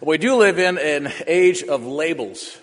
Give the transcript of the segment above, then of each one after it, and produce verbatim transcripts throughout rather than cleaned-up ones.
We do live in an age of labels.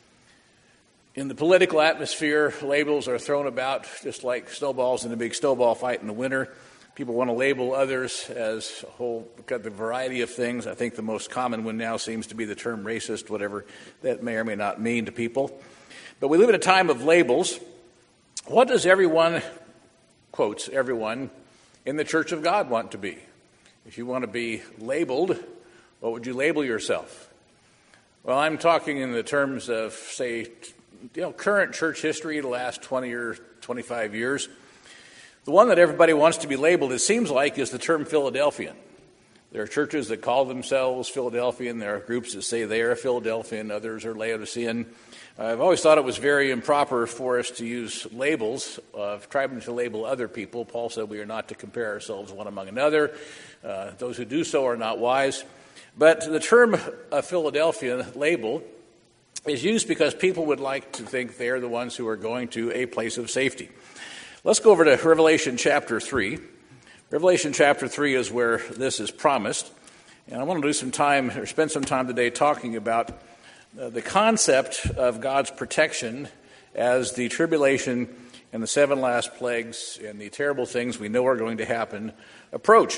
In the political atmosphere, labels are thrown about just like snowballs in a big snowball fight in the winter. People want to label others as a whole got the variety of things. I think the most common one now seems to be the term racist, whatever that may or may not mean to people. But we live in a time of labels. What does everyone, quotes, everyone in the Church of God want to be? If you want to be labeled, what would you label yourself? Well, I'm talking in the terms of, say, you know, current church history, the last twenty or twenty-five years. The one that everybody wants to be labeled, it seems like, is the term Philadelphian. There are churches that call themselves Philadelphian. There are groups that say they are Philadelphian. Others are Laodicean. I've always thought it was very improper for us to use labels, uh, trying to label other people. Paul said we are not to compare ourselves one among another. Uh, those who do so are not wise. But the term uh, Philadelphian label is used because people would like to think they're the ones who are going to a place of safety. Let's go over to Revelation chapter three. Revelation chapter three is where this is promised. And I want to do some time, or spend some time today talking about uh, the concept of God's protection as the tribulation and the seven last plagues and the terrible things we know are going to happen approach.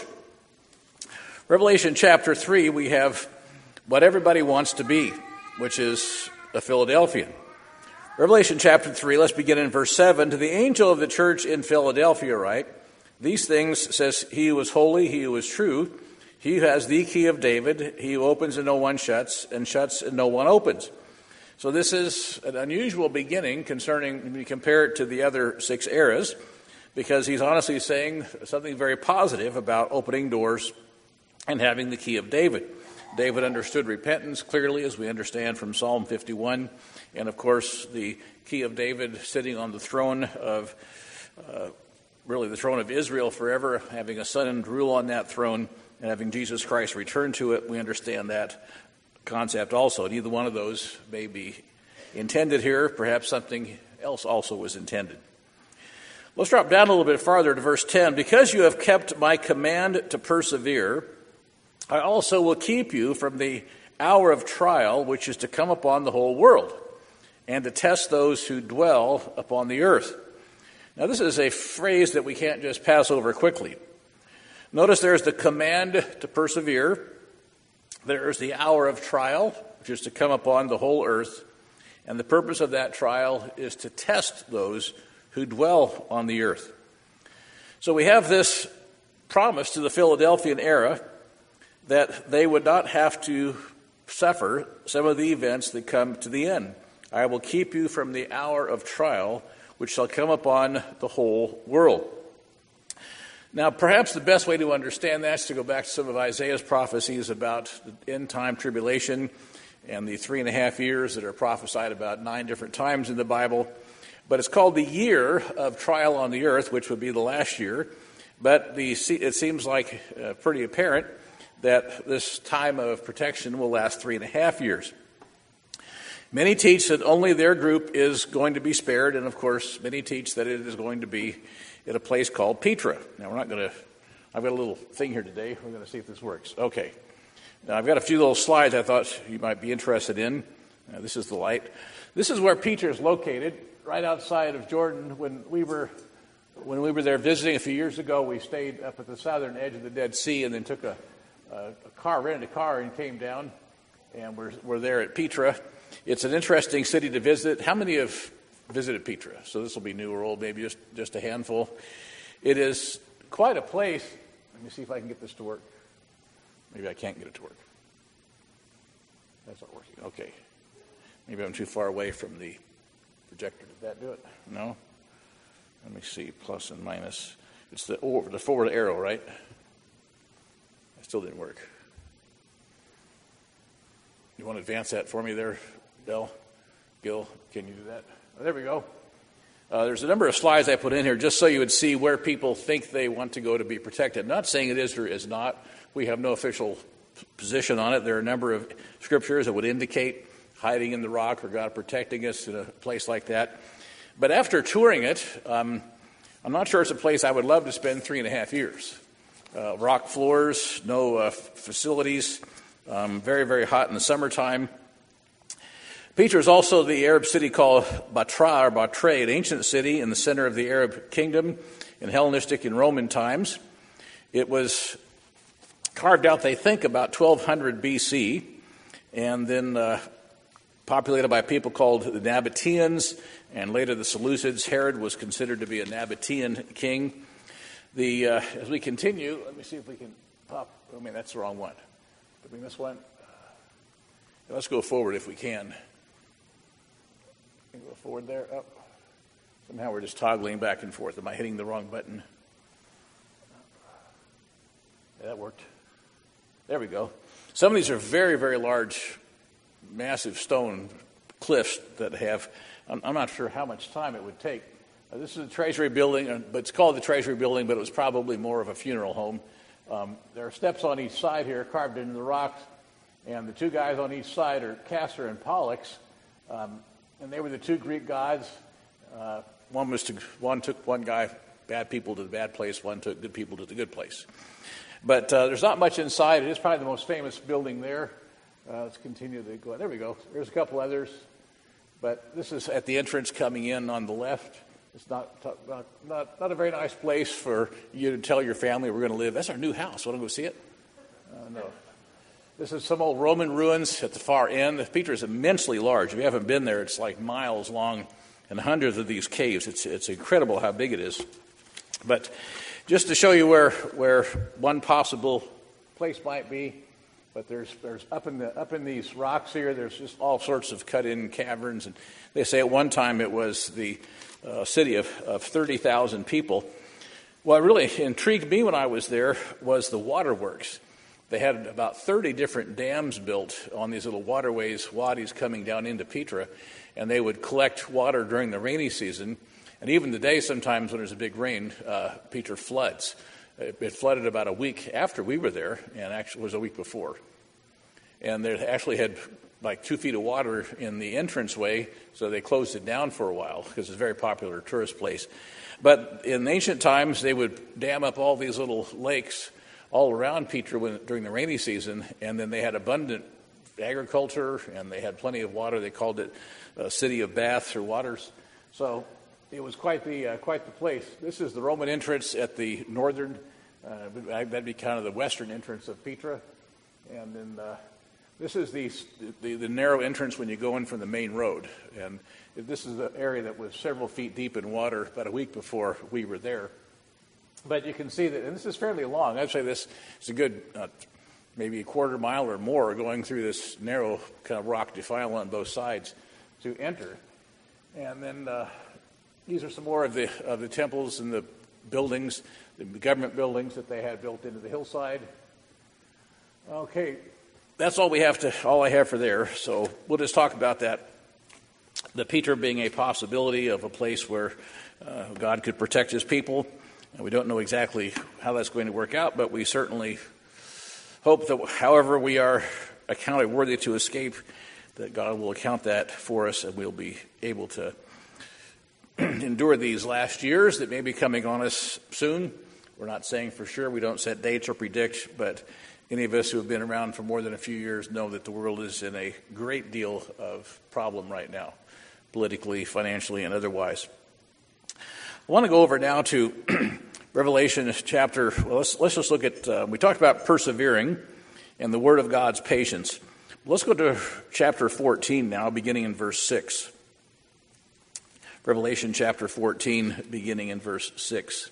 Revelation chapter three, we have what everybody wants to be, which is a Philadelphian. Revelation chapter three, let's begin in verse seven. To the angel of the church in Philadelphia write, these things says he who is holy, he who is true, he who has the key of David, he who opens and no one shuts, and shuts and no one opens. So this is an unusual beginning concerning, when we compare it to the other six eras, because he's honestly saying something very positive about opening doors and having the key of David. David understood repentance clearly, as we understand from Psalm fifty-one. And, of course, the key of David sitting on the throne of, uh, really the throne of Israel forever, having a son rule on that throne, and having Jesus Christ return to it. We understand that concept also. Neither one of those may be intended here. Perhaps something else also was intended. Let's drop down a little bit farther to verse ten. Because you have kept my command to persevere, I also will keep you from the hour of trial which is to come upon the whole world, and to test those who dwell upon the earth. Now, this is a phrase that we can't just pass over quickly. Notice there's the command to persevere. There's the hour of trial, which is to come upon the whole earth. And the purpose of that trial is to test those who dwell on the earth. So we have this promise to the Philadelphian era that they would not have to suffer some of the events that come to the end. I will keep you from the hour of trial, which shall come upon the whole world. Now, perhaps the best way to understand that is to go back to some of Isaiah's prophecies about the end-time tribulation and the three and a half years that are prophesied about nine different times in the Bible. But it's called the year of trial on the earth, which would be the last year. But the, it seems like uh, pretty apparent that this time of protection will last three and a half years. Many teach that only their group is going to be spared, and of course, many teach that it is going to be at a place called Petra. Now, we're not going to, I've got a little thing here today. We're going to see if this works. Okay. Now, I've got a few little slides I thought you might be interested in. Now, this is the light. This is where Petra is located, right outside of Jordan. When we were when we were there visiting a few years ago, we stayed up at the southern edge of the Dead Sea and then took a Uh, a car, rented a car, and came down, and we're we're there at Petra. It's an interesting city to visit. How many have visited Petra? So this will be new or old, maybe just, just a handful. It is quite a place. Let me see if I can get this to work. Maybe I can't get it to work. That's not working. Okay. Maybe I'm too far away from the projector. Did that do it? No? Let me see. Plus and minus. It's the, or, the forward arrow, right? Still didn't work. You want to advance that for me there, Del? Gil, can you do that? Oh, there we go. Uh, there's a number of slides I put in here just so you would see where people think they want to go to be protected. I'm not saying it is or is not. We have no official position on it. There are a number of scriptures that would indicate hiding in the rock or God protecting us in a place like that. But after touring it, um, I'm not sure it's a place I would love to spend three and a half years. Uh, rock floors, no uh, facilities, Um, very, very hot in the summertime. Petra is also the Arab city called Batra or Batre, an ancient city in the center of the Arab kingdom in Hellenistic and Roman times. It was carved out, they think, about twelve hundred B C, and then uh, populated by people called the Nabateans, and later the Seleucids. Herod was considered to be a Nabatean king. The uh, as we continue, let me see if we can pop. I mean, that's the wrong one. Did we miss one? Let's go forward if we can. Can go forward there. Oh. Somehow we're just toggling back and forth. Am I hitting the wrong button? Yeah, that worked. There we go. Some of these are very, very large, massive stone cliffs that have, I'm, I'm not sure how much time it would take. Uh, this is a treasury building, uh, but it's called the treasury building, but it was probably more of a funeral home. Um, there are steps on each side here carved into the rocks, and the two guys on each side are Castor and Pollux, um, and they were the two Greek gods. Uh, one was to, one took one guy, bad people to the bad place, one took good people to the good place. But uh, there's not much inside. It is probably the most famous building there. Uh, let's continue to go. There we go. There's a couple others. But this is at the entrance coming in on the left. It's not not not, not a very nice place for you to tell your family we're going to live. That's our new house. Want to go see it? Uh, no. This is some old Roman ruins at the far end. Petra is immensely large. If you haven't been there, it's like miles long and hundreds of these caves. It's it's incredible how big it is. But just to show you where where one possible place might be, but there's there's up in the up in these rocks here. There's just all sorts of cut-in caverns, and they say at one time it was the uh, city of, of thirty thousand people. What really intrigued me when I was there was the waterworks. They had about thirty different dams built on these little waterways, wadis coming down into Petra, and they would collect water during the rainy season. And even today, sometimes when there's a big rain, uh, Petra floods. It, it flooded about a week after we were there, and actually it was a week before. And they actually had like two feet of water in the entranceway, so they closed it down for a while because it's a very popular tourist place. But in ancient times, they would dam up all these little lakes all around Petra when, during the rainy season, and then they had abundant agriculture, and they had plenty of water. They called it a city of baths or waters. So it was quite the uh, quite the place. This is the Roman entrance at the northern, uh, that'd be kind of the western entrance of Petra. And then uh, this is the, the the narrow entrance when you go in from the main road. And this is the area that was several feet deep in water about a week before we were there. But you can see that, and this is fairly long. I'd say this is a good, uh, maybe a quarter mile or more going through this narrow kind of rock defile on both sides to enter. And then uh, these are some more of the of the temples and the buildings, the government buildings that they had built into the hillside. Okay, that's all we have to, all I have for there. So we'll just talk about that. The Petra being a possibility of a place where uh, God could protect his people. And we don't know exactly how that's going to work out, but we certainly hope that however we are accounted worthy to escape, that God will account that for us and we'll be able to endure these last years that may be coming on us soon. We're not saying for sure. We don't set dates or predict, but any of us who have been around for more than a few years know that the world is in a great deal of problem right now, politically, financially, and otherwise. I want to go over now to Revelation chapter, well, let's, let's just look at, uh, we talked about persevering and the Word of God's patience. Let's go to chapter fourteen now, beginning in verse six. Revelation chapter fourteen, beginning in verse six.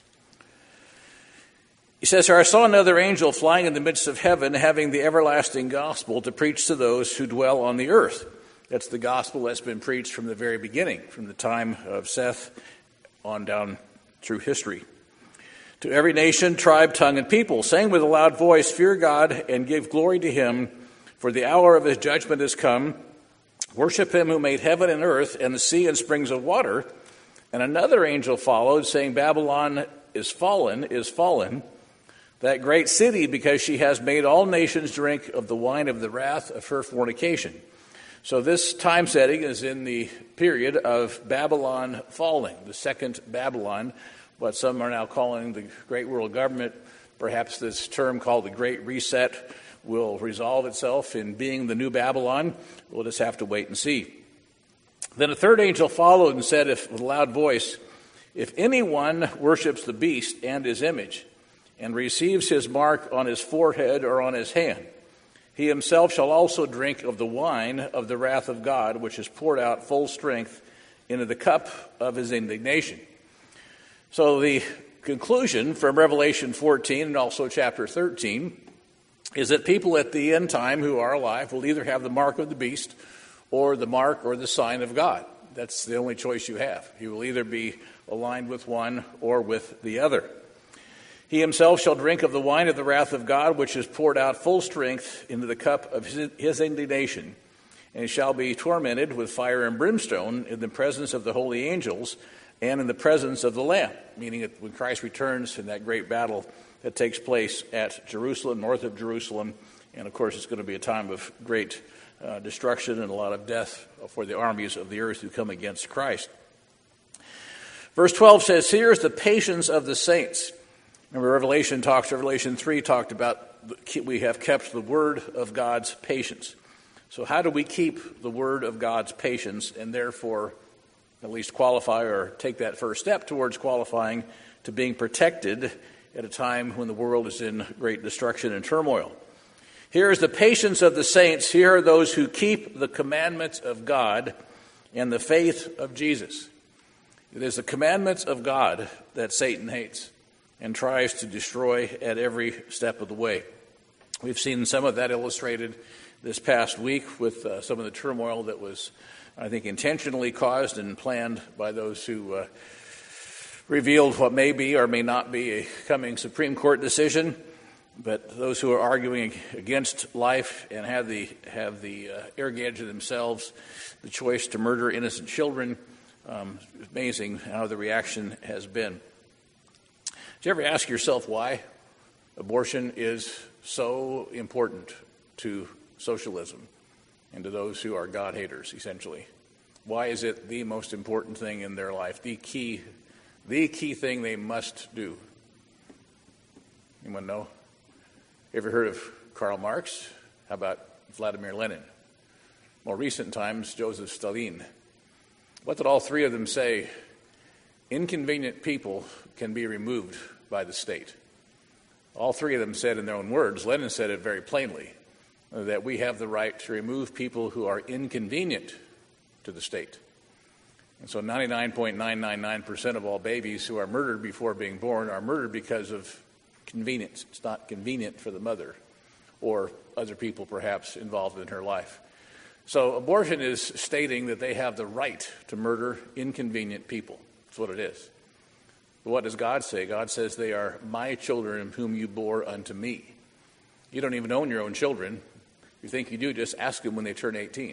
He says here, I saw another angel flying in the midst of heaven, having the everlasting gospel to preach to those who dwell on the earth. That's the gospel that's been preached from the very beginning, from the time of Seth on down through history. To every nation, tribe, tongue, and people, saying with a loud voice, fear God and give glory to him, for the hour of his judgment is come. Worship him who made heaven and earth and the sea and springs of water. And another angel followed, saying, Babylon is fallen, is fallen, that great city, because she has made all nations drink of the wine of the wrath of her fornication. So this time setting is in the period of Babylon falling, the second Babylon, what some are now calling the Great World Government, perhaps this term called the Great Reset, will resolve itself in being the new Babylon. We'll just have to wait and see. Then a third angel followed and said if, with a loud voice, "If anyone worships the beast and his image, and receives his mark on his forehead or on his hand, he himself shall also drink of the wine of the wrath of God, which is poured out full strength into the cup of his indignation." So the conclusion from Revelation fourteen and also chapter thirteen is that people at the end time who are alive will either have the mark of the beast or the mark or the sign of God. That's the only choice you have. You will either be aligned with one or with the other. He himself shall drink of the wine of the wrath of God, which is poured out full strength into the cup of his, his indignation, and shall be tormented with fire and brimstone in the presence of the holy angels and in the presence of the Lamb, meaning that when Christ returns in that great battle that takes place at Jerusalem, north of Jerusalem, and of course it's going to be a time of great uh, destruction and a lot of death for the armies of the earth who come against Christ. Verse twelve says, "Here's the patience of the saints." Remember, Revelation talks, Revelation three talked about we have kept the word of God's patience. So how do we keep the word of God's patience and therefore at least qualify or take that first step towards qualifying to being protected at a time when the world is in great destruction and turmoil? Here is the patience of the saints. Here are those who keep the commandments of God and the faith of Jesus. It is the commandments of God that Satan hates and tries to destroy at every step of the way. We've seen some of that illustrated this past week with uh, some of the turmoil that was, I think, intentionally caused and planned by those who uh, revealed what may be or may not be a coming Supreme Court decision. But those who are arguing against life and have the have the uh, arrogance of themselves, the choice to murder innocent children, um, amazing how the reaction has been. Did you ever ask yourself why abortion is so important to socialism and to those who are God haters, essentially? Why is it the most important thing in their life, the key, the key thing they must do? Anyone know? Ever heard of Karl Marx? How about Vladimir Lenin? More recent times, Joseph Stalin. What did all three of them say? Inconvenient people can be removed by the state. All three of them said in their own words, Lenin said it very plainly, that we have the right to remove people who are inconvenient to the state. And so ninety-nine point nine nine nine percent of all babies who are murdered before being born are murdered because of convenience. It's not convenient for the mother or other people perhaps involved in her life. So abortion is stating that they have the right to murder inconvenient people. That's what it is. But what does God say? God says they are my children whom you bore unto me. You don't even own your own children. You think you do, just ask them when they turn eighteen.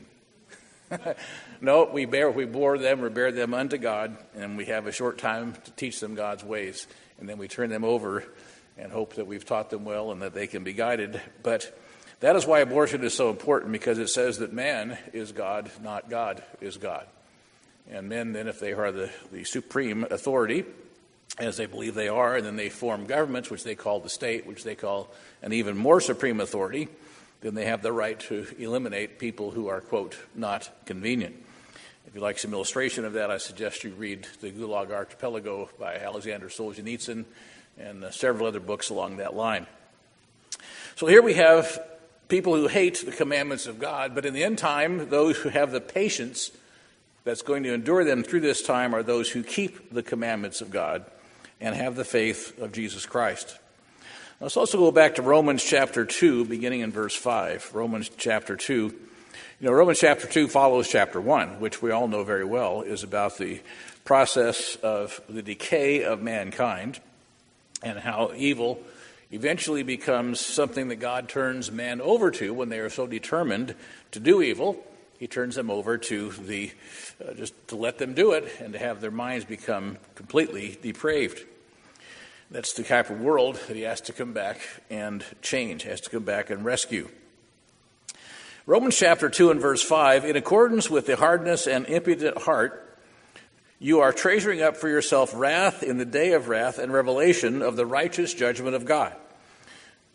No, we bear, we bore them or bear them unto God, and we have a short time to teach them God's ways, and then we turn them over and hope that we've taught them well and that they can be guided. But that is why abortion is so important, because it says that man is God, not God is God. And men, then, if they are the, the supreme authority, as they believe they are, and then they form governments, which they call the state, which they call an even more supreme authority, then they have the right to eliminate people who are, quote, not convenient. If you'd like some illustration of that, I suggest you read The Gulag Archipelago by Alexander Solzhenitsyn and uh, several other books along that line. So here we have people who hate the commandments of God, but in the end time, those who have the patience that's going to endure them through this time are those who keep the commandments of God and have the faith of Jesus Christ. Let's also go back to Romans chapter two, beginning in verse five. Romans chapter two. You know, Romans chapter two follows chapter one, which we all know very well is about the process of the decay of mankind and how evil eventually becomes something that God turns man over to when they are so determined to do evil. He turns them over to the uh, just to let them do it and to have their minds become completely depraved. That's the type of world that he has to come back and change, has to come back and rescue. Romans chapter two and verse five, in accordance with the hardness and impudent heart, you are treasuring up for yourself wrath in the day of wrath and revelation of the righteous judgment of God.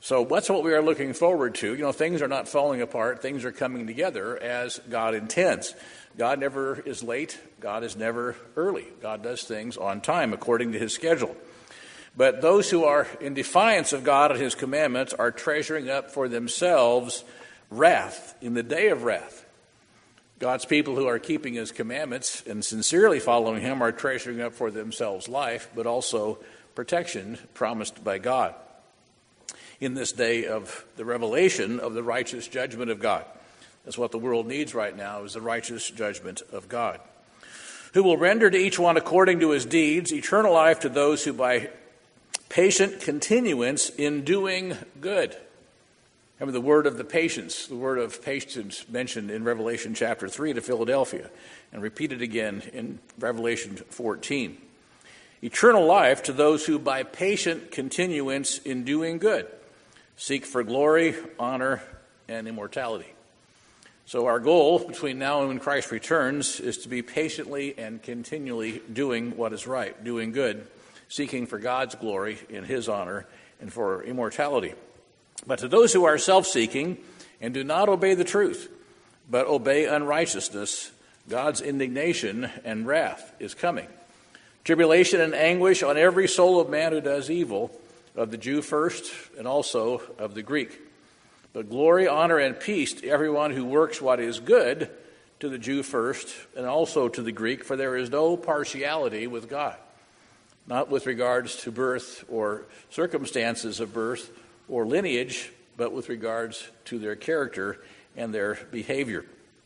So that's what we are looking forward to. You know, things are not falling apart. Things are coming together as God intends. God never is late. God is never early. God does things on time according to his schedule. But those who are in defiance of God and his commandments are treasuring up for themselves wrath in the day of wrath. God's people who are keeping his commandments and sincerely following him are treasuring up for themselves life, but also protection promised by God in this day of the revelation of the righteous judgment of God. That's what the world needs right now, is the righteous judgment of God. Who will render to each one according to his deeds, eternal life to those who by patient continuance in doing good. Remember the word of the patience, the word of patience mentioned in Revelation chapter three to Philadelphia and repeated again in Revelation fourteen. Eternal life to those who by patient continuance in doing good seek for glory, honor, and immortality. So our goal between now and when Christ returns is to be patiently and continually doing what is right, doing good, seeking for God's glory in his honor and for immortality. But to those who are self-seeking and do not obey the truth, but obey unrighteousness, God's indignation and wrath is coming. Tribulation and anguish on every soul of man who does evil, of the Jew first and also of the Greek. But glory, honor, and peace to everyone who works what is good, to the Jew first and also to the Greek, for there is no partiality with God, not with regards to birth or circumstances of birth or lineage, but with regards to their character and their behavior.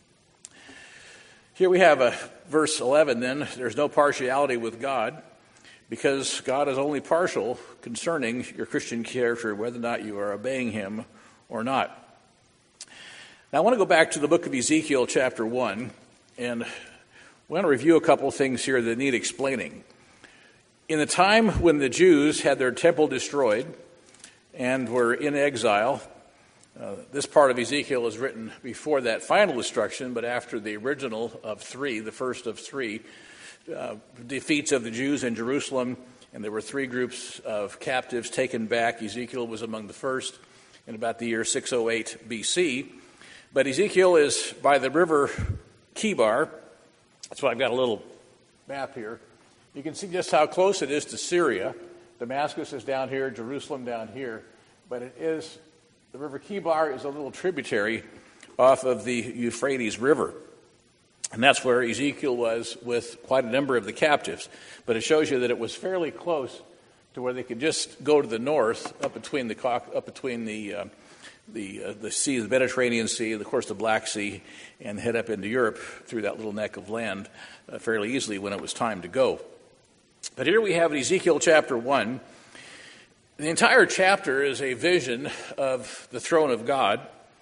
Here we have a verse eleven then, there's no partiality with God, because God is only partial concerning your Christian character, whether or not you are obeying him or not. Now I want to go back to the book of Ezekiel chapter one, and I want to review a couple of things here that need explaining. In the time when the Jews had their temple destroyed and were in exile, uh, this part of Ezekiel is written before that final destruction, but after the original of three, the first of three, uh, defeats of the Jews in Jerusalem, and there were three groups of captives taken back. Ezekiel was among the first in about the year six oh eight B C. But Ezekiel is by the river Kibar. That's why I've got a little map here. You can see just how close it is to Syria. Damascus is down here, Jerusalem down here. But it is, the river Kibar is a little tributary off of the Euphrates River. And that's where Ezekiel was with quite a number of the captives. But it shows you that it was fairly close to where they could just go to the north, up between the up between the uh, the uh, the sea, the Mediterranean Sea, and of course the Black Sea, and head up into Europe through that little neck of land uh, fairly easily when it was time to go. But here we have in Ezekiel chapter one. The entire chapter is a vision of the throne of God.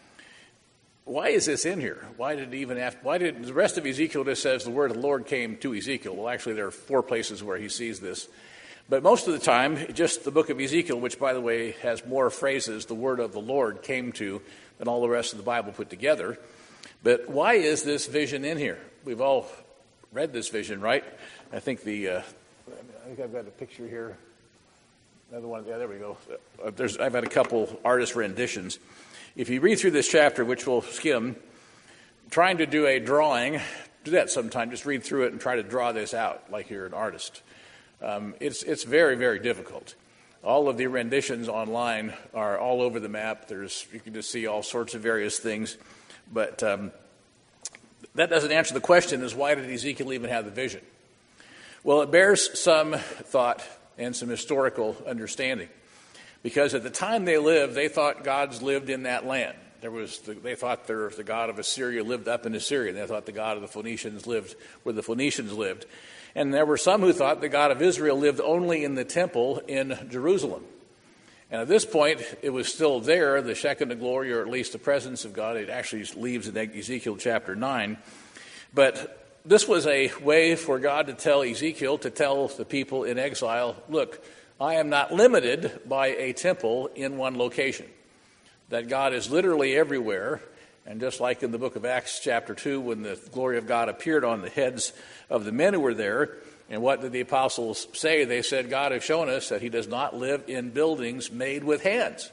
Why is this in here? Why did it even have, why did the rest of Ezekiel just says the word of the Lord came to Ezekiel? Well, actually, there are four places where he sees this. But most of the time, just the book of Ezekiel, which, by the way, has more phrases, the word of the Lord came to, than all the rest of the Bible put together. But why is this vision in here? We've all read this vision, right? I think the, uh, I think I've got a picture here. Another one, yeah, there we go. Uh, there's, I've had a couple artist renditions. If you read through this chapter, which we'll skim, trying to do a drawing, do that sometime. Just read through it and try to draw this out like you're an artist. Um, it's it's very, very difficult. All of the renditions online are all over the map. There's you can just see all sorts of various things. But um, that doesn't answer the question, is why did Ezekiel even have the vision? Well, it bears some thought and some historical understanding. Because at the time they lived, they thought gods lived in that land. There was the, they thought there, the god of Assyria lived up in Assyria. They thought the god of the Phoenicians lived where the Phoenicians lived. And there were some who thought the God of Israel lived only in the temple in Jerusalem. And at this point, it was still there, the Shekinah glory, or at least the presence of God. It actually leaves in Ezekiel chapter nine. But this was a way for God to tell Ezekiel, to tell the people in exile, look, I am not limited by a temple in one location. That God is literally everywhere. And just like in the book of Acts chapter two, when the glory of God appeared on the heads of the men who were there, and what did the apostles say? They said, God has shown us that he does not live in buildings made with hands.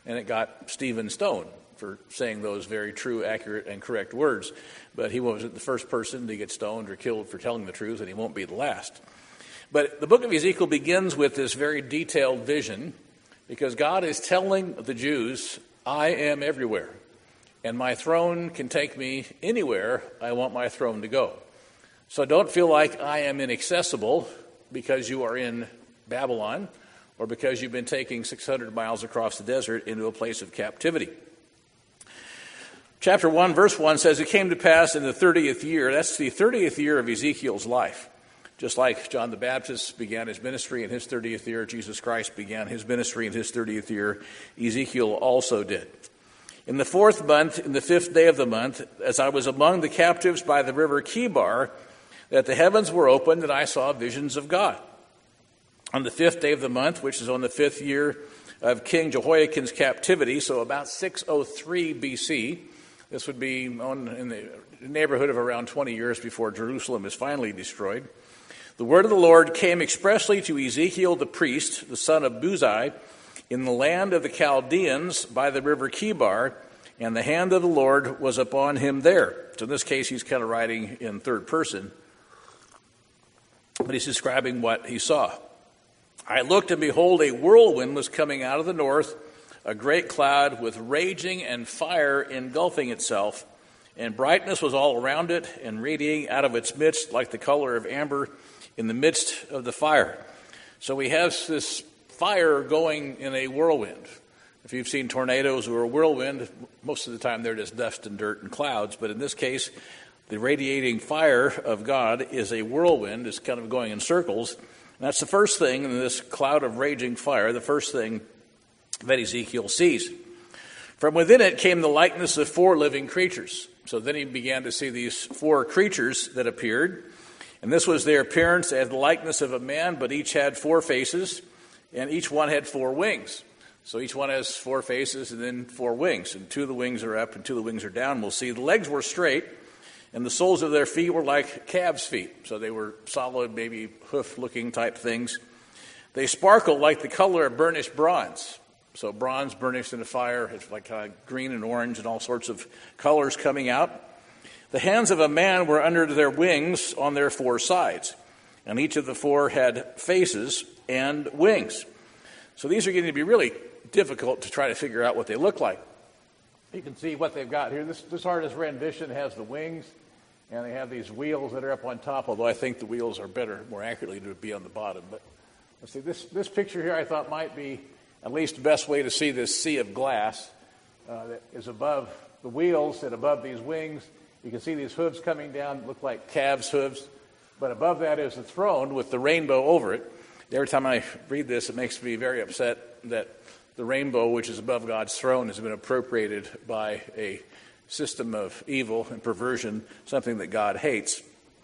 and it got Stephen stoned for saying those very true, accurate, and correct words. But he wasn't the first person to get stoned or killed for telling the truth, and he won't be the last. But the book of Ezekiel begins with this very detailed vision, because God is telling the Jews, I am everywhere, and my throne can take me anywhere I want my throne to go. So don't feel like I am inaccessible because you are in Babylon or because you've been taking six hundred miles across the desert into a place of captivity. Chapter one, verse one says, it came to pass in the thirtieth year, that's the thirtieth year of Ezekiel's life. Just like John the Baptist began his ministry in his thirtieth year, Jesus Christ began his ministry in his thirtieth year, Ezekiel also did. In the fourth month, in the fifth day of the month, as I was among the captives by the river Chebar, that the heavens were opened, and I saw visions of God. On the fifth day of the month, which is on the fifth year of King Jehoiakim's captivity, so about six oh three B C, this would be on, in the neighborhood of around twenty years before Jerusalem is finally destroyed. The word of the Lord came expressly to Ezekiel the priest, the son of Buzi, in the land of the Chaldeans by the river Chebar, and the hand of the Lord was upon him there. So in this case, he's kind of writing in third person, but he's describing what he saw. I looked, and behold, a whirlwind was coming out of the north, a great cloud with raging and fire engulfing itself, and brightness was all around it, and radiating out of its midst like the color of amber in the midst of the fire. So we have this fire going in a whirlwind. If you've seen tornadoes or a whirlwind, most of the time they're just dust and dirt and clouds. But in this case, the radiating fire of God is a whirlwind. It's kind of going in circles. And that's the first thing in this cloud of raging fire, the first thing that Ezekiel sees. From within it came the likeness of four living creatures. So then he began to see these four creatures that appeared. And this was their appearance as the likeness of a man, but each had four faces, and each one had four wings. So each one has four faces and then four wings. And two of the wings are up and two of the wings are down. We'll see the legs were straight, and the soles of their feet were like calves' feet. So they were solid, maybe hoof-looking type things. They sparkled like the color of burnished bronze. So bronze burnished in a fire, it's like uh, green and orange and all sorts of colors coming out. The hands of a man were under their wings on their four sides, and each of the four had faces and wings. So these are getting to be really difficult to try to figure out what they look like. You can see what they've got here. This, this artist's rendition has the wings, and they have these wheels that are up on top, although I think the wheels are better, more accurately, to be on the bottom. But let's see, this, this picture here I thought might be at least the best way to see this sea of glass uh, that is above the wheels and above these wings. You can see these hooves coming down, look like calves' hooves, but above that is the throne with the rainbow over it. Every time I read this, it makes me very upset that the rainbow, which is above God's throne, has been appropriated by a system of evil and perversion, something that God hates.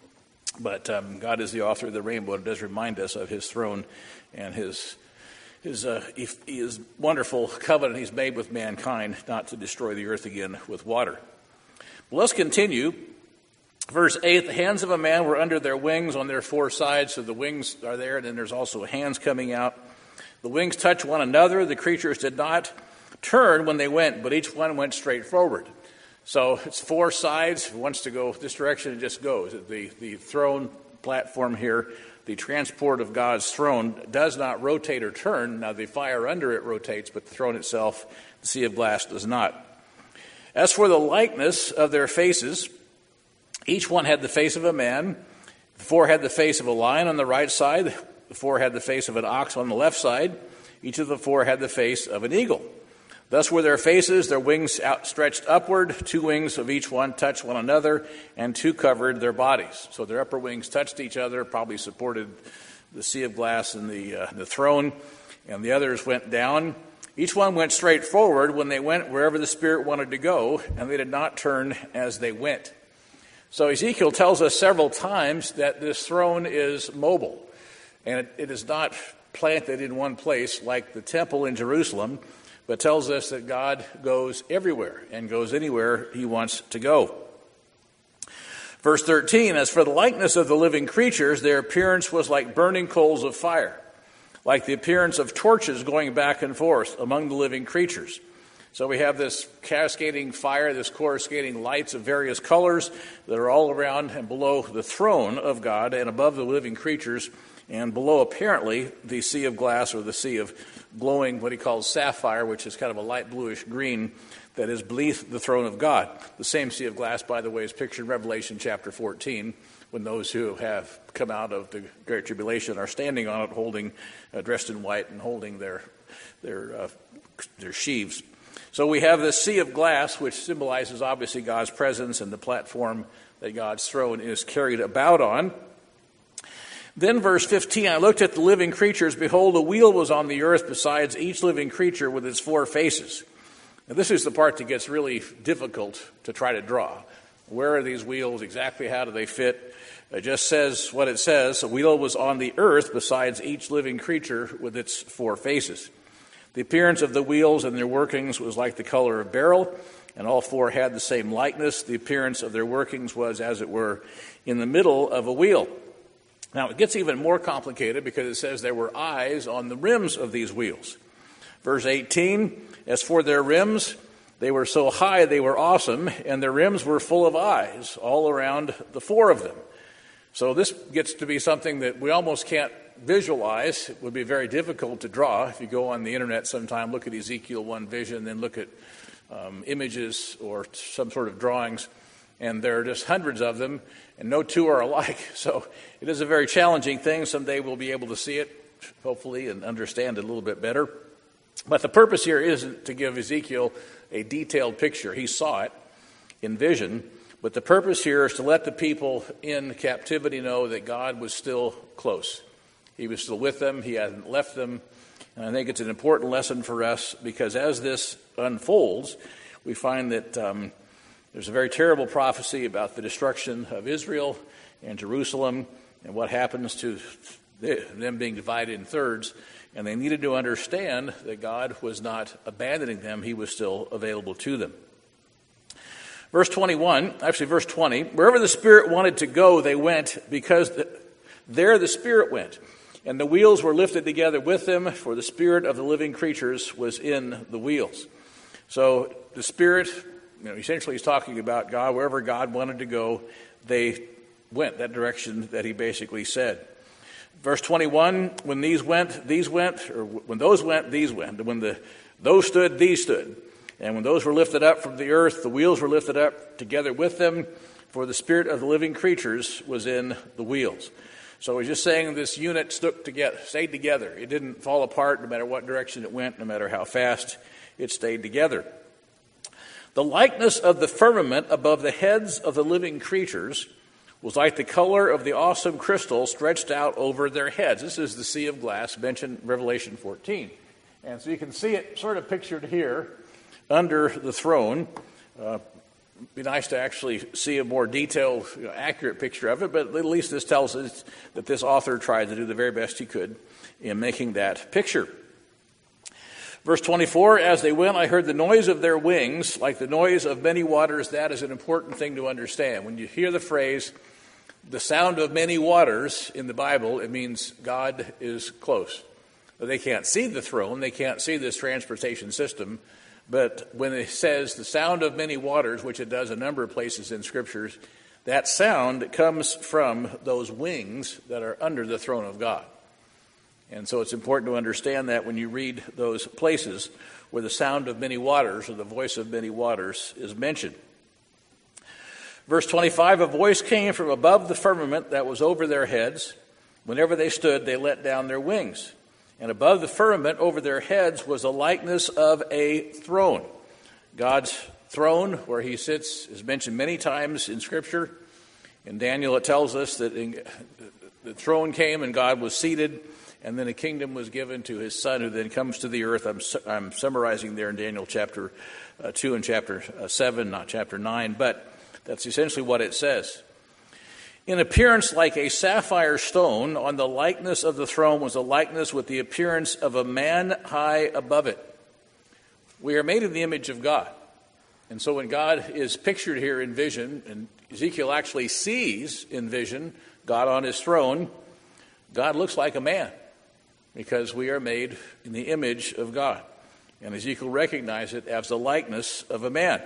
But um, God is the author of the rainbow, and it does remind us of his throne and his his, uh, his wonderful covenant he's made with mankind not to destroy the earth again with water. Well, let's continue. Verse eight, the hands of a man were under their wings on their four sides, so the wings are there, and then there's also hands coming out. The wings touched one another. The creatures did not turn when they went, but each one went straight forward. So it's four sides. If it wants to go this direction, it just goes. The, the throne platform here, the transport of God's throne, does not rotate or turn. Now, the fire under it rotates, but the throne itself, the sea of glass, does not. As for the likeness of their faces, each one had the face of a man. The four had the face of a lion on the right side. The four had the face of an ox on the left side. Each of the four had the face of an eagle. Thus were their faces, their wings outstretched upward. Two wings of each one touched one another, and two covered their bodies. So their upper wings touched each other, probably supported the sea of glass and the, uh, the throne, and the others went down. Each one went straight forward when they went wherever the Spirit wanted to go, and they did not turn as they went. So Ezekiel tells us several times that this throne is mobile, and it, it is not planted in one place like the temple in Jerusalem, but tells us that God goes everywhere and goes anywhere he wants to go. Verse thirteen, as for the likeness of the living creatures, their appearance was like burning coals of fire, like the appearance of torches going back and forth among the living creatures. So we have this cascading fire, this coruscating lights of various colors that are all around and below the throne of God and above the living creatures, and below apparently the sea of glass, or the sea of glowing, what he calls sapphire, which is kind of a light bluish green that is beneath the throne of God. The same sea of glass, by the way, is pictured in Revelation chapter fourteen, when those who have come out of the Great Tribulation are standing on it, holding, uh, dressed in white and holding their their uh, their sheaves. So we have this sea of glass, which symbolizes obviously God's presence and the platform that God's throne is carried about on. Then verse fifteen, I looked at the living creatures. Behold, a wheel was on the earth besides each living creature with its four faces. Now this is the part that gets really difficult to try to draw. Where are these wheels? Exactly how do they fit? It just says what it says. A wheel was on the earth besides each living creature with its four faces. The appearance of the wheels and their workings was like the color of beryl, and all four had the same likeness. The appearance of their workings was, as it were, in the middle of a wheel. Now, it gets even more complicated because it says there were eyes on the rims of these wheels. Verse eighteen, as for their rims, they were so high they were awesome, and their rims were full of eyes all around the four of them. So this gets to be something that we almost can't visualize. It would be very difficult to draw. If you go on the internet sometime, look at Ezekiel one vision, then look at um, images or some sort of drawings, and there are just hundreds of them, and no two are alike. So it is a very challenging thing. Someday we'll be able to see it, hopefully, and understand it a little bit better. But the purpose here isn't to give Ezekiel a detailed picture. He saw it in vision. But the purpose here is to let the people in captivity know that God was still close. He was still with them. He hadn't left them. And I think it's an important lesson for us because as this unfolds, we find that um, there's a very terrible prophecy about the destruction of Israel and Jerusalem and what happens to them being divided in thirds. And they needed to understand that God was not abandoning them. He was still available to them. Verse twenty-one, actually verse twenty, wherever the Spirit wanted to go, they went, because the, there the Spirit went. And the wheels were lifted together with them, for the spirit of the living creatures was in the wheels. So the Spirit, you know, essentially he's talking about God. Wherever God wanted to go, they went that direction that he basically said. Verse twenty-one, when these went, these went, or when those went, these went. When the those stood, these stood. And when those were lifted up from the earth, the wheels were lifted up together with them, for the spirit of the living creatures was in the wheels. So he's just saying this unit stuck together, stayed together. It didn't fall apart no matter what direction it went, no matter how fast it stayed together. The likeness of the firmament above the heads of the living creatures was like the color of the awesome crystal stretched out over their heads. This is the sea of glass mentioned in Revelation fourteen. And so you can see it sort of pictured here under the throne. Uh, it'd be nice to actually see a more detailed, you know, accurate picture of it, but at least this tells us that this author tried to do the very best he could in making that picture. Verse twenty-four, as they went, I heard the noise of their wings, like the noise of many waters. That is an important thing to understand. When you hear the phrase, the sound of many waters in the Bible, it means God is close. They can't see the throne. They can't see this transportation system. But when it says the sound of many waters, which it does a number of places in Scriptures, that sound comes from those wings that are under the throne of God. And so it's important to understand that when you read those places where the sound of many waters or the voice of many waters is mentioned. Verse twenty-five, a voice came from above the firmament that was over their heads. Whenever they stood, they let down their wings. And above the firmament over their heads was a likeness of a throne. God's throne, where he sits, is mentioned many times in Scripture. In Daniel, it tells us that in, the throne came and God was seated, and then a kingdom was given to his son, who then comes to the earth. I'm, I'm summarizing there in Daniel chapter uh, two and chapter uh, seven, not chapter nine, but that's essentially what it says. In appearance like a sapphire stone, on the likeness of the throne was a likeness with the appearance of a man high above it. We are made in the image of God. And so when God is pictured here in vision, and Ezekiel actually sees in vision God on his throne, God looks like a man because we are made in the image of God. And Ezekiel recognized it as the likeness of a man.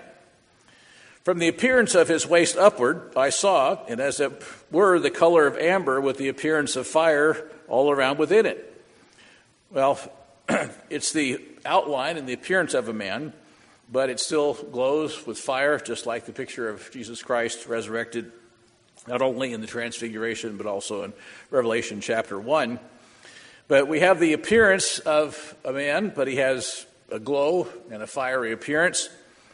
From the appearance of his waist upward, I saw, and as it were, the color of amber with the appearance of fire all around within it. Well, it's the outline and the appearance of a man, but it still glows with fire, just like the picture of Jesus Christ resurrected, not only in the Transfiguration, but also in Revelation chapter one. But we have the appearance of a man, but he has a glow and a fiery appearance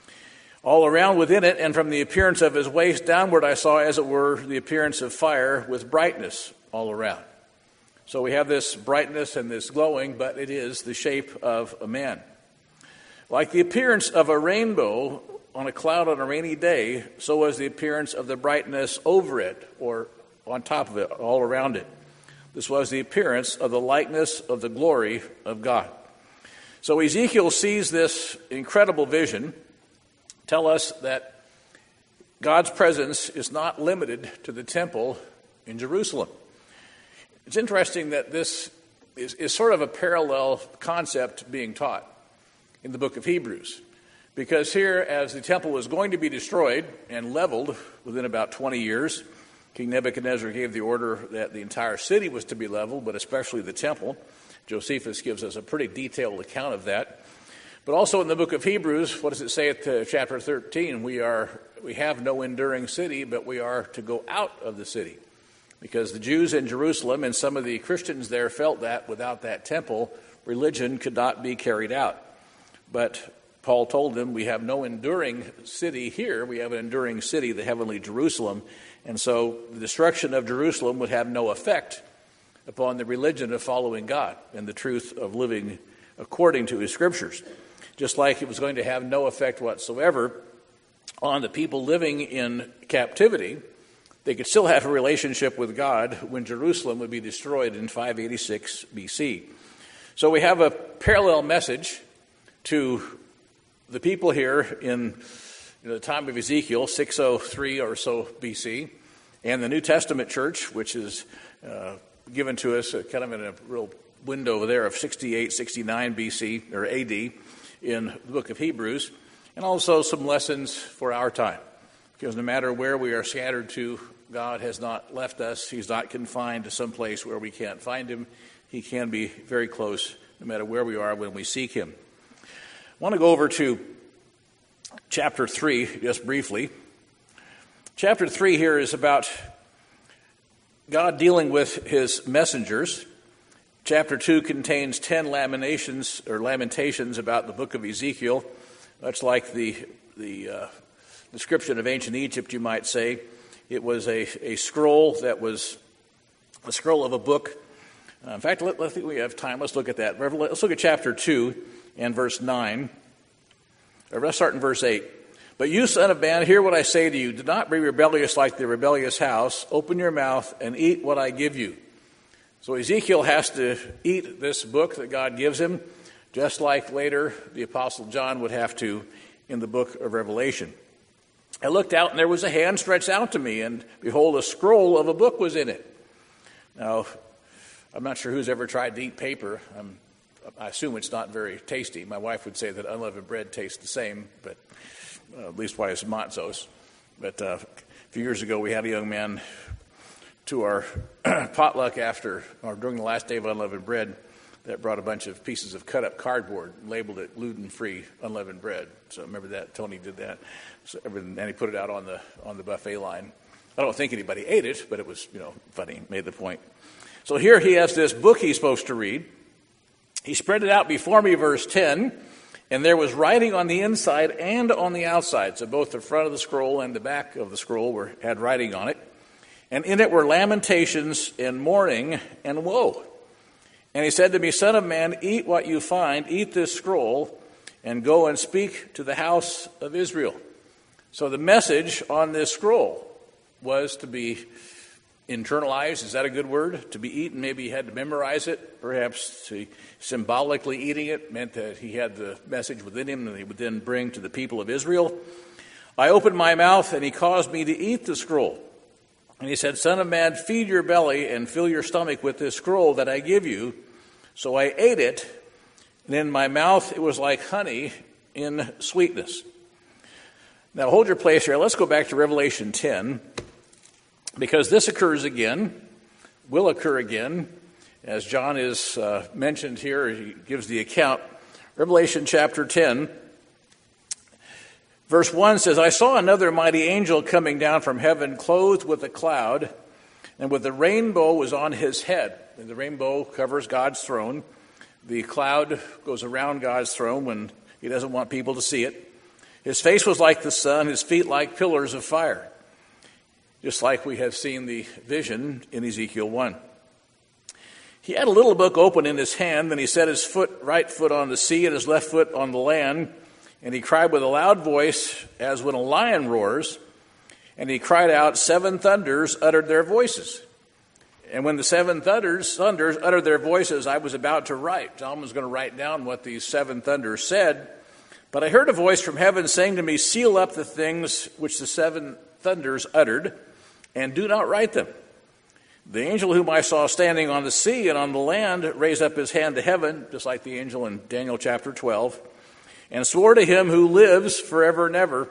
all around within it, and from the appearance of his waist downward I saw, as it were, the appearance of fire with brightness all around. So we have this brightness and this glowing, but it is the shape of a man. Like the appearance of a rainbow on a cloud on a rainy day, so was the appearance of the brightness over it, or on top of it, all around it. This was the appearance of the likeness of the glory of God. So Ezekiel sees this incredible vision tell us that God's presence is not limited to the temple in Jerusalem. It's interesting that this is, is sort of a parallel concept being taught in the book of Hebrews. Because here, as the temple was going to be destroyed and leveled within about twenty years, King Nebuchadnezzar gave the order that the entire city was to be leveled, but especially the temple. Josephus gives us a pretty detailed account of that. But also in the book of Hebrews, what does it say at uh, chapter thirteen? We are we have no enduring city, but we are to go out of the city. Because the Jews in Jerusalem and some of the Christians there felt that without that temple, religion could not be carried out. But Paul told them, we have no enduring city here. We have an enduring city, the heavenly Jerusalem. And so the destruction of Jerusalem would have no effect upon the religion of following God and the truth of living according to his scriptures. Just like it was going to have no effect whatsoever on the people living in captivity, they could still have a relationship with God when Jerusalem would be destroyed in five eighty-six B C. So we have a parallel message to the people here in you know, the time of Ezekiel, six oh three or so B C, and the New Testament church, which is uh, given to us uh, kind of in a real window over there of sixty-eight, sixty-nine B C or A D in the book of Hebrews, and also some lessons for our time. Because no matter where we are scattered to, God has not left us. He's not confined to some place where we can't find him. He can be very close no matter where we are when we seek him. I want to go over to chapter three just briefly. Chapter three here is about God dealing with his messengers. Chapter two contains ten lamentations or lamentations about the book of Ezekiel, much like the the uh, description of ancient Egypt, you might say. It was a, a scroll that was a scroll of a book. Uh, in fact, let, let, we have time. Let's look at that. Let's look at chapter two and verse nine. Or let's start in verse eight. But you, son of man, hear what I say to you. Do not be rebellious like the rebellious house. Open your mouth and eat what I give you. So Ezekiel has to eat this book that God gives him, just like later the Apostle John would have to in the book of Revelation. I looked out, and there was a hand stretched out to me, and behold, a scroll of a book was in it. Now, I'm not sure who's ever tried to eat paper. I'm, I assume it's not very tasty. My wife would say that unleavened bread tastes the same, but uh, at least why it's matzos. But uh, a few years ago, we had a young man to our potluck after, or during the last day of unleavened bread, that brought a bunch of pieces of cut-up cardboard and labeled it gluten-free unleavened bread. So remember that? Tony did that. So, and he put it out on the on the buffet line. I don't think anybody ate it, but it was, you know, funny, made the point. So here he has this book he's supposed to read. He spread it out before me, verse ten, and there was writing on the inside and on the outside. So both the front of the scroll and the back of the scroll were had writing on it. And in it were lamentations and mourning and woe. And he said to me, Son of man, eat what you find, eat this scroll, and go and speak to the house of Israel. So the message on this scroll was to be internalized. Is that a good word? To be eaten. Maybe he had to memorize it. Perhaps to symbolically eating it meant that he had the message within him that he would then bring to the people of Israel. I opened my mouth, and he caused me to eat the scroll. And he said, Son of man, feed your belly and fill your stomach with this scroll that I give you. So I ate it, and in my mouth it was like honey in sweetness. Now hold your place here. Let's go back to Revelation ten, because this occurs again, will occur again, as John is uh, mentioned here. He gives the account. Revelation chapter ten, verse one says, I saw another mighty angel coming down from heaven, clothed with a cloud, and with a rainbow was on his head. And the rainbow covers God's throne. The cloud goes around God's throne when he doesn't want people to see it. His face was like the sun, his feet like pillars of fire, just like we have seen the vision in Ezekiel one. He had a little book open in his hand, then he set his foot, right foot on the sea and his left foot on the land, and he cried with a loud voice as when a lion roars, and he cried out, seven thunders uttered their voices. And when the seven thunders, thunders uttered their voices, I was about to write. John was going to write down what these seven thunders said. But I heard a voice from heaven saying to me, seal up the things which the seven thunders uttered, and do not write them. The angel whom I saw standing on the sea and on the land raised up his hand to heaven, just like the angel in Daniel chapter twelve, and swore to him who lives forever and ever,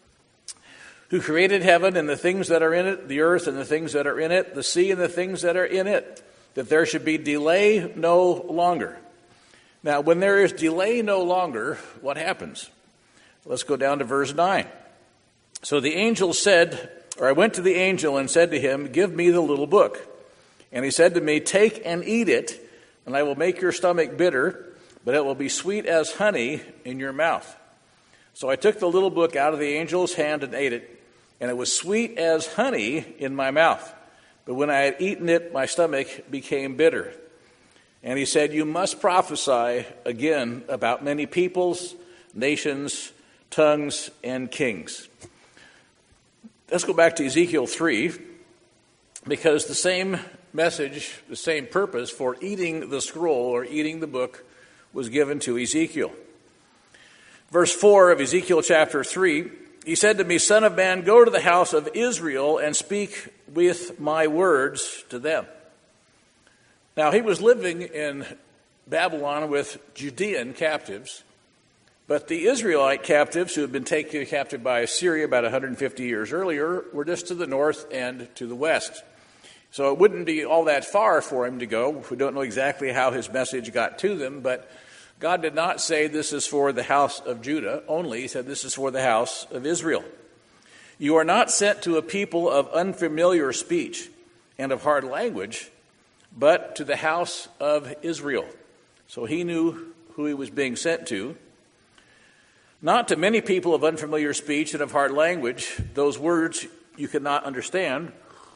who created heaven and the things that are in it, the earth and the things that are in it, the sea and the things that are in it, that there should be delay no longer. Now, when there is delay no longer, what happens? Let's go down to verse nine. So the angel said, or I went to the angel and said to him, give me the little book. And he said to me, take and eat it, and I will make your stomach bitter, but it will be sweet as honey in your mouth. So I took the little book out of the angel's hand and ate it, and it was sweet as honey in my mouth. But when I had eaten it, my stomach became bitter. And he said, you must prophesy again about many peoples, nations, tongues, and kings. Let's go back to Ezekiel three, because the same message, the same purpose for eating the scroll or eating the book was given to Ezekiel. Verse four of Ezekiel chapter three, he said to me, son of man, go to the house of Israel and speak with my words to them. Now, he was living in Babylon with Judean captives, but the Israelite captives who had been taken captive by Assyria about one hundred fifty years earlier were just to the north and to the west. So it wouldn't be all that far for him to go. We don't know exactly how his message got to them, but God did not say this is for the house of Judah only. He said this is for the house of Israel. You are not sent to a people of unfamiliar speech and of hard language, but to the house of Israel. So he knew who he was being sent to. Not to many people of unfamiliar speech and of hard language, those words you could not understand.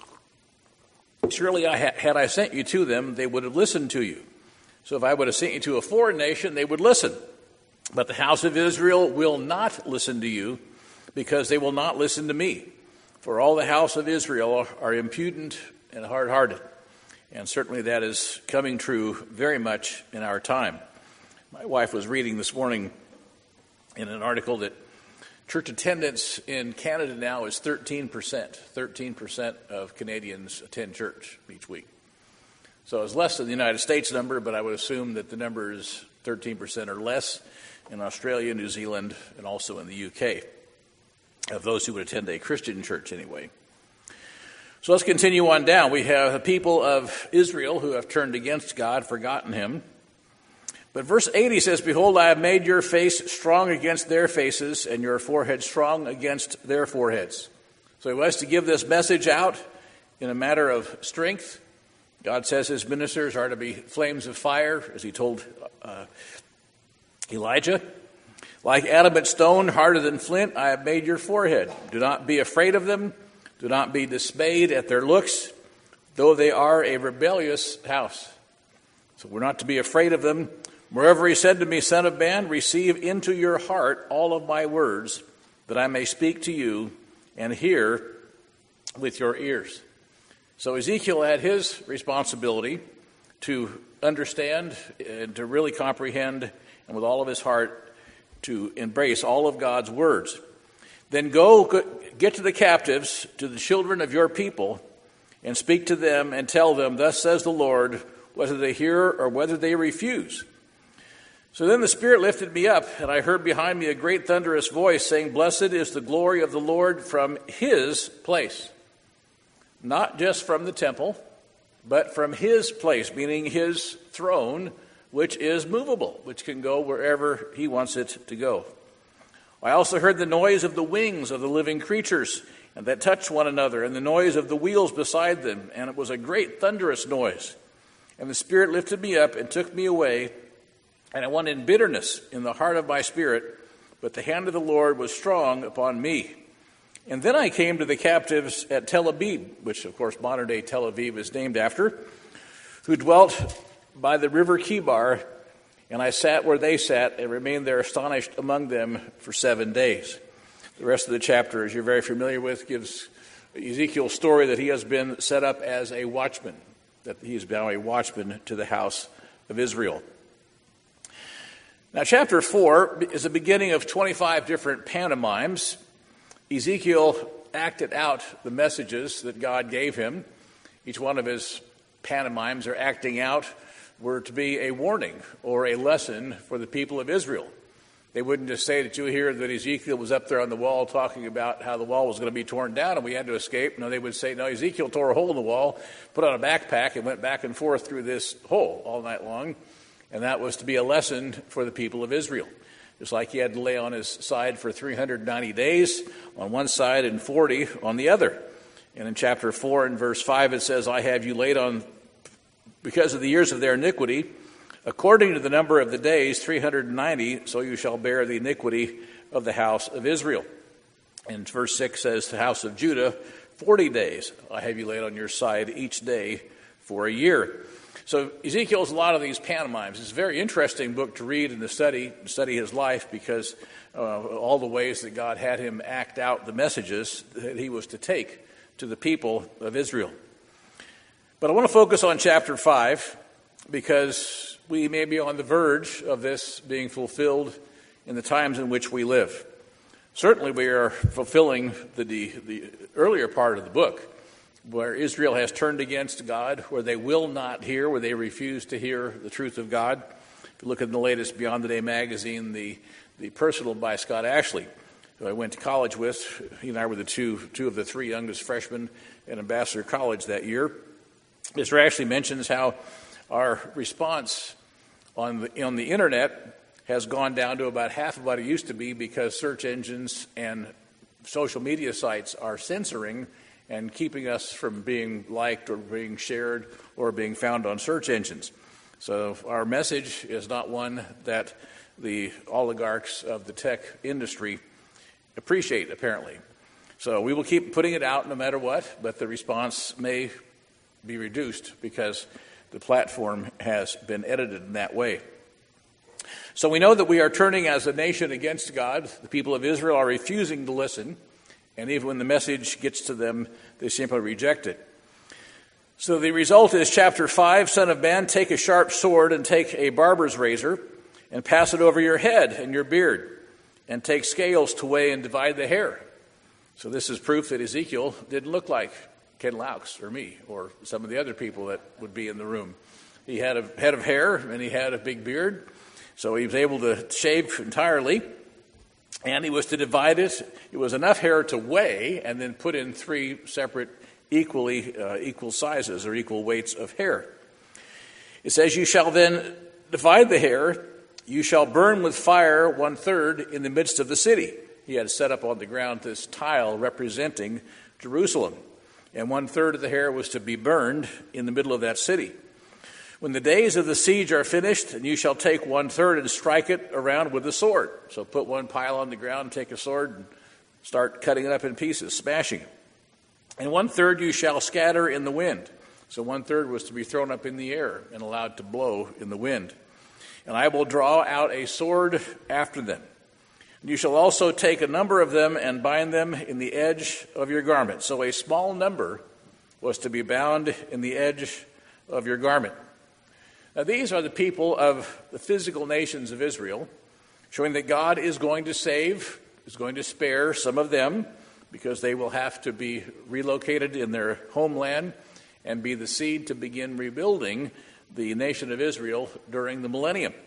Surely I ha- had I sent you to them, they would have listened to you. So if I would have sent you to a foreign nation, they would listen. But the house of Israel will not listen to you, because they will not listen to me. For all the house of Israel are impudent and hard-hearted. And certainly that is coming true very much in our time. My wife was reading this morning in an article that church attendance in Canada now is thirteen percent. thirteen percent of Canadians attend church each week. So it's less than the United States number, but I would assume that the number is thirteen percent or less in Australia, New Zealand, and also in the U K, of those who would attend a Christian church anyway. So let's continue on down. We have the people of Israel who have turned against God, forgotten him. But verse eighty says, behold, I have made your face strong against their faces, and your forehead strong against their foreheads. So he was to give this message out in a matter of strength. God says his ministers are to be flames of fire, as he told uh, Elijah. Like adamant stone, harder than flint, I have made your forehead. Do not be afraid of them. Do not be dismayed at their looks, though they are a rebellious house. So we're not to be afraid of them. Moreover, he said to me, son of man, receive into your heart all of my words, that I may speak to you and hear with your ears. So Ezekiel had his responsibility to understand and to really comprehend, and with all of his heart to embrace all of God's words. Then go, get to the captives, to the children of your people, and speak to them and tell them, thus says the Lord, whether they hear or whether they refuse. So then the Spirit lifted me up, and I heard behind me a great thunderous voice saying, "Blessed is the glory of the Lord from his place." Not just from the temple, but from his place, meaning his throne, which is movable, which can go wherever he wants it to go. I also heard the noise of the wings of the living creatures, and that touched one another, and the noise of the wheels beside them, and it was a great thunderous noise. And the Spirit lifted me up and took me away, and I went in bitterness in the heart of my spirit, but the hand of the Lord was strong upon me. And then I came to the captives at Tel Aviv, which of course modern-day Tel Aviv is named after, who dwelt by the river Kibar, and I sat where they sat and remained there astonished among them for seven days. The rest of the chapter, as you're very familiar with, gives Ezekiel's story that he has been set up as a watchman, that he is now a watchman to the house of Israel. Now, chapter four is the beginning of twenty-five different pantomimes. Ezekiel acted out the messages that God gave him. Each one of his pantomimes, or acting out, were to be a warning or a lesson for the people of Israel. They wouldn't just say that you hear that Ezekiel was up there on the wall talking about how the wall was going to be torn down and we had to escape. No, they would say, no, Ezekiel tore a hole in the wall, put on a backpack, and went back and forth through this hole all night long. And that was to be a lesson for the people of Israel. Just like he had to lay on his side for three hundred ninety days on one side and forty on the other. And in chapter four and verse five it says, I have you laid on, because of the years of their iniquity, according to the number of the days, three hundred ninety, so you shall bear the iniquity of the house of Israel. And verse six says, the house of Judah, forty days I have you laid on your side each day for a year. So Ezekiel has a lot of these pantomimes. It's a very interesting book to read and to study, to study his life, because uh, all the ways that God had him act out the messages that he was to take to the people of Israel. But I want to focus on chapter five, because we may be on the verge of this being fulfilled in the times in which we live. Certainly we are fulfilling the, the, the earlier part of the book, where Israel has turned against God, where they will not hear, where they refuse to hear the truth of God. If you look at the latest Beyond the Day magazine, the, the personal by Scott Ashley, who I went to college with, he and I were the two, two of the three youngest freshmen at Ambassador College that year. Mister Ashley mentions how our response on the, on the internet has gone down to about half of what it used to be, because search engines and social media sites are censoring and keeping us from being liked or being shared or being found on search engines. So our message is not one that the oligarchs of the tech industry appreciate, apparently. So we will keep putting it out no matter what, but the response may be reduced because the platform has been edited in that way. So we know that we are turning as a nation against God. The people of Israel are refusing to listen. And even when the message gets to them, they simply reject it. So the result is chapter five, Son of man, take a sharp sword and take a barber's razor and pass it over your head and your beard, and take scales to weigh and divide the hair. So this is proof that Ezekiel didn't look like Ken Laux or me or some of the other people that would be in the room. He had a head of hair and he had a big beard, so he was able to shave entirely. And he was to divide it. It was enough hair to weigh and then put in three separate equally uh, equal sizes or equal weights of hair. It says, you shall then divide the hair. You shall burn with fire one third in the midst of the city. He had set up on the ground this tile representing Jerusalem. And one third of the hair was to be burned in the middle of that city. When the days of the siege are finished, and you shall take one third and strike it around with a sword. So put one pile on the ground, take a sword, and start cutting it up in pieces, smashing it. And one third you shall scatter in the wind. So one third was to be thrown up in the air and allowed to blow in the wind. And I will draw out a sword after them. You shall also take a number of them and bind them in the edge of your garment. So a small number was to be bound in the edge of your garment. Now, these are the people of the physical nations of Israel, showing that God is going to save, is going to spare some of them, because they will have to be relocated in their homeland and be the seed to begin rebuilding the nation of Israel during the millennium.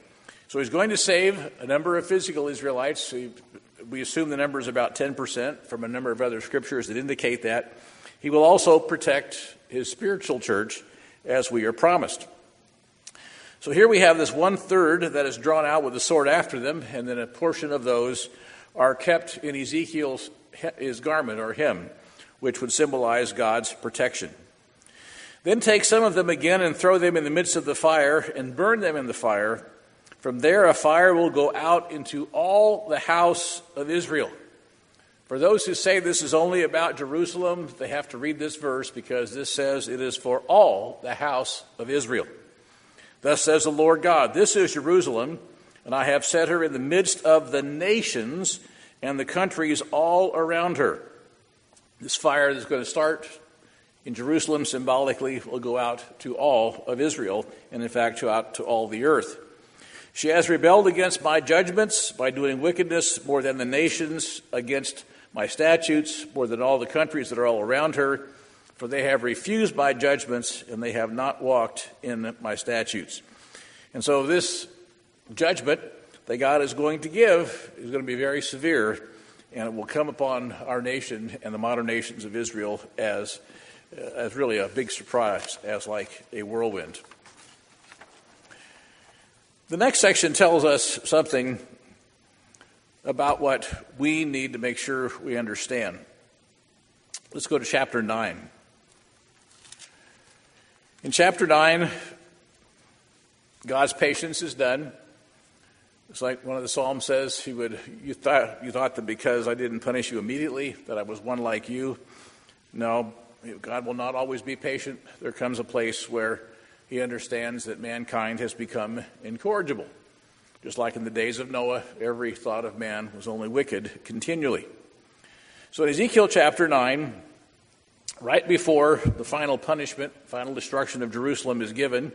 So he's going to save a number of physical Israelites. We assume the number is about ten percent from a number of other scriptures that indicate that. He will also protect his spiritual church as we are promised. So here we have this one-third that is drawn out with the sword after them, and then a portion of those are kept in Ezekiel's his garment or hem, which would symbolize God's protection. Then take some of them again and throw them in the midst of the fire and burn them in the fire. From there a fire will go out into all the house of Israel. For those who say this is only about Jerusalem, they have to read this verse because this says it is for all the house of Israel. Thus says the Lord God, this is Jerusalem, and I have set her in the midst of the nations and the countries all around her. This fire that's going to start in Jerusalem symbolically will go out to all of Israel, and in fact to out to all the earth. She has rebelled against my judgments by doing wickedness more than the nations, against my statutes more than all the countries that are all around her, for they have refused my judgments and they have not walked in my statutes. And so this judgment that God is going to give is going to be very severe, and it will come upon our nation and the modern nations of Israel as, as really a big surprise, as like a whirlwind. The next section tells us something about what we need to make sure we understand. Let's go to chapter nine. In chapter nine, God's patience is done. It's like one of the Psalms says, he would, you thought, you thought that because I didn't punish you immediately, that I was one like you. No, God will not always be patient. There comes a place where he understands that mankind has become incorrigible. Just like in the days of Noah, every thought of man was only wicked continually. So in Ezekiel chapter nine, right before the final punishment, final destruction of Jerusalem is given,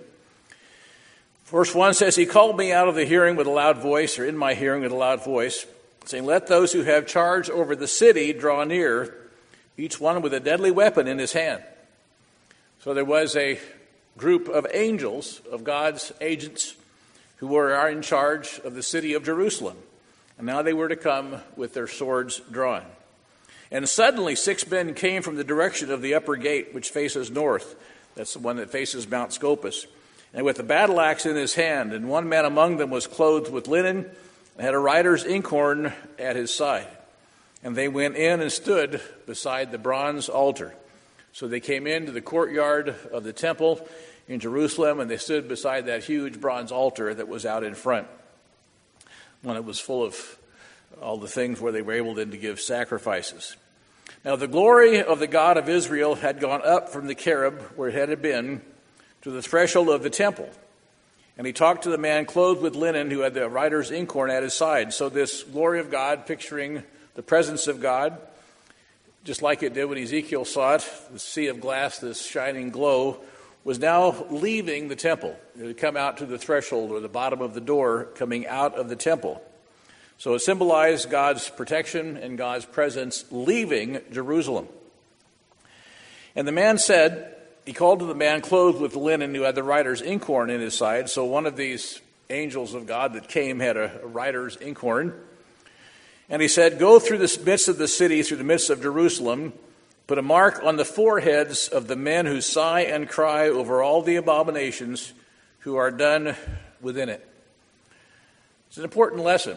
verse one says, he called me out of the hearing with a loud voice, or in my hearing with a loud voice, saying, let those who have charge over the city draw near, each one with a deadly weapon in his hand. So there was a group of angels, of God's agents, who were in charge of the city of Jerusalem. And now they were to come with their swords drawn. And suddenly six men came from the direction of the upper gate, which faces north. That's the one that faces Mount Scopus. And with a battle axe in his hand, and one man among them was clothed with linen, and had a writer's inkhorn at his side. And they went in and stood beside the bronze altar. So they came into the courtyard of the temple in Jerusalem, and they stood beside that huge bronze altar that was out in front, when it was full of all the things where they were able then to give sacrifices. Now the glory of the God of Israel had gone up from the cherub where it had been to the threshold of the temple. And he talked to the man clothed with linen who had the writer's inkhorn at his side. So this glory of God, picturing the presence of God, just like it did when Ezekiel saw it, the sea of glass, this shining glow, was now leaving the temple. It had come out to the threshold or the bottom of the door, coming out of the temple. So it symbolized God's protection and God's presence leaving Jerusalem. And the man said, he called to the man clothed with linen who had the writer's inkhorn in his side. So one of these angels of God that came had a, a writer's inkhorn. And he said, go through the midst of the city, through the midst of Jerusalem, put a mark on the foreheads of the men who sigh and cry over all the abominations who are done within it. It's an important lesson.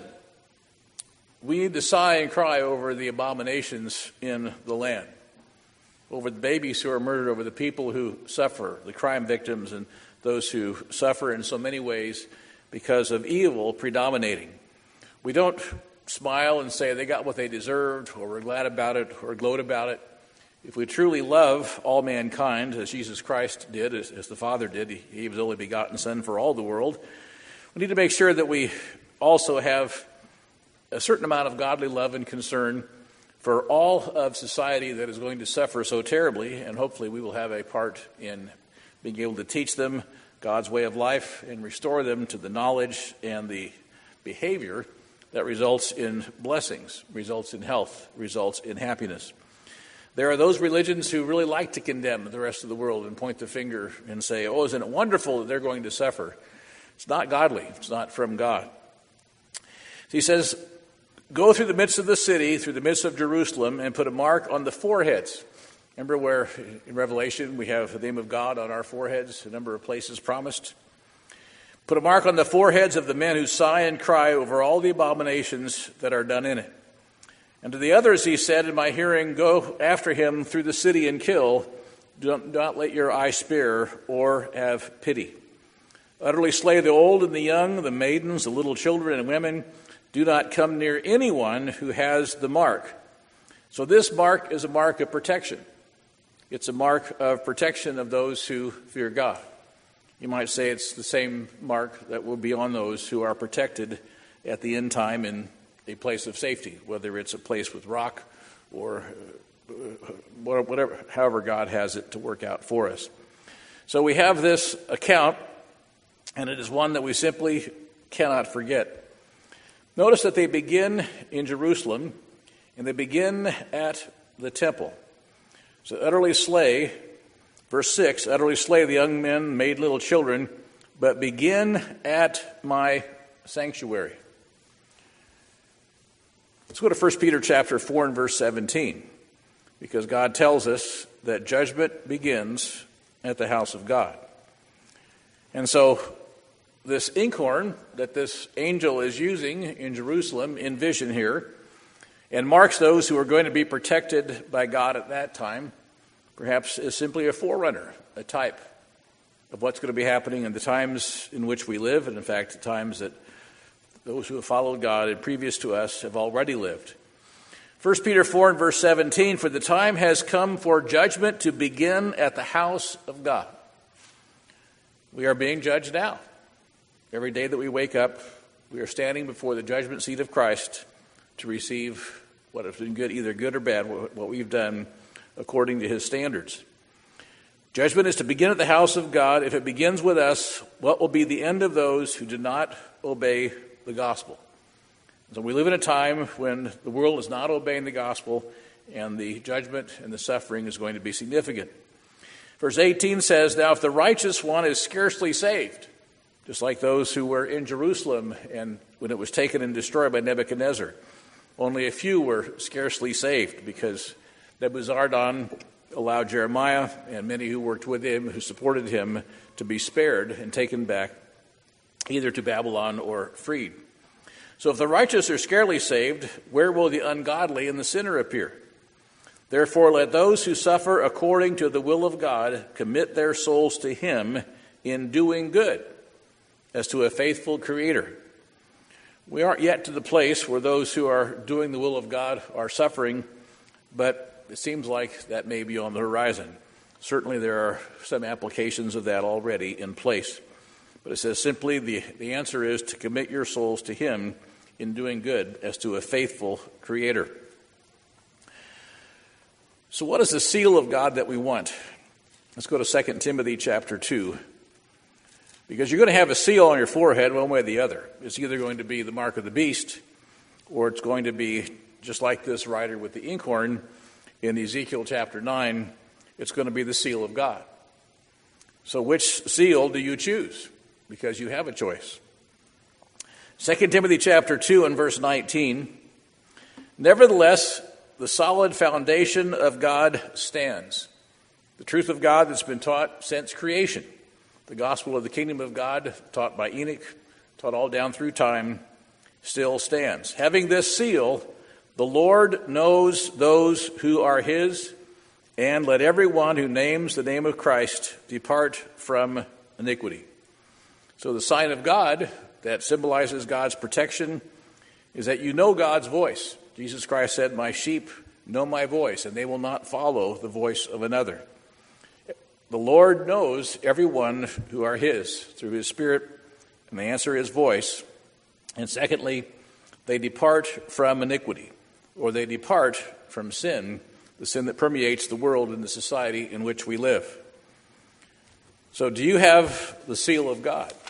We need to sigh and cry over the abominations in the land, over the babies who are murdered, over the people who suffer, the crime victims and those who suffer in so many ways because of evil predominating. We don't smile and say they got what they deserved, or we're glad about it, or gloat about it. If we truly love all mankind, as Jesus Christ did, as, as the Father did, he, he was only begotten Son for all the world, we need to make sure that we also have a certain amount of godly love and concern for all of society that is going to suffer so terribly, and hopefully we will have a part in being able to teach them God's way of life and restore them to the knowledge and the behavior that results in blessings, results in health, results in happiness. There are those religions who really like to condemn the rest of the world and point the finger and say, oh, isn't it wonderful that they're going to suffer? It's not godly. It's not from God. He says, go through the midst of the city, through the midst of Jerusalem, and put a mark on the foreheads. Remember where in Revelation we have the name of God on our foreheads, a number of places promised? Put a mark on the foreheads of the men who sigh and cry over all the abominations that are done in it. And to the others he said in my hearing, go after him through the city and kill. Do not let your eye spare or have pity. Utterly slay the old and the young, the maidens, the little children and women. Do not come near anyone who has the mark. So this mark is a mark of protection. It's a mark of protection of those who fear God. You might say it's the same mark that will be on those who are protected at the end time in a place of safety, whether it's a place with rock or whatever, however God has it to work out for us. So we have this account, and it is one that we simply cannot forget. Notice that they begin in Jerusalem, and they begin at the temple. So utterly slay, verse six, utterly slay the young men, maid, little children, but begin at my sanctuary. Let's go to First Peter chapter four and verse seventeen, because God tells us that judgment begins at the house of God. And so this inkhorn that this angel is using in Jerusalem in vision here, and marks those who are going to be protected by God at that time, perhaps is simply a forerunner, a type of what's going to be happening in the times in which we live, and in fact the times that those who have followed God and previous to us have already lived. First Peter four and verse seventeen, for the time has come for judgment to begin at the house of God. We are being judged now. Every day that we wake up, we are standing before the judgment seat of Christ to receive what has been good, either good or bad, what we've done according to his standards. Judgment is to begin at the house of God. If it begins with us, what will be the end of those who do not obey the gospel? So we live in a time when the world is not obeying the gospel, and the judgment and the suffering is going to be significant. Verse eighteen says, now if the righteous one is scarcely saved, just like those who were in Jerusalem and when it was taken and destroyed by Nebuchadnezzar, only a few were scarcely saved because Nebuzaradan allowed Jeremiah and many who worked with him, who supported him, to be spared and taken back either to Babylon or freed. So if the righteous are scarcely saved, where will the ungodly and the sinner appear? Therefore let those who suffer according to the will of God commit their souls to him in doing good, as to a faithful Creator. We aren't yet to the place where those who are doing the will of God are suffering, but it seems like that may be on the horizon. Certainly there are some applications of that already in place. But it says simply the, the answer is to commit your souls to him in doing good as to a faithful Creator. So what is the seal of God that we want? Let's go to Second Timothy chapter two. Because you're going to have a seal on your forehead one way or the other. It's either going to be the mark of the beast, or it's going to be just like this rider with the inkhorn in Ezekiel chapter nine, it's going to be the seal of God. So which seal do you choose? Because you have a choice. Second Timothy chapter two and verse nineteen, nevertheless, the solid foundation of God stands. The truth of God that's been taught since creation. The gospel of the kingdom of God, taught by Enoch, taught all down through time, still stands. Having this seal, the Lord knows those who are his, and let everyone who names the name of Christ depart from iniquity. So the sign of God that symbolizes God's protection is that you know God's voice. Jesus Christ said, my sheep know my voice, and they will not follow the voice of another. The Lord knows everyone who are his through his Spirit, and they answer his voice. And secondly, they depart from iniquity, or they depart from sin, the sin that permeates the world and the society in which we live. So do you have the seal of God?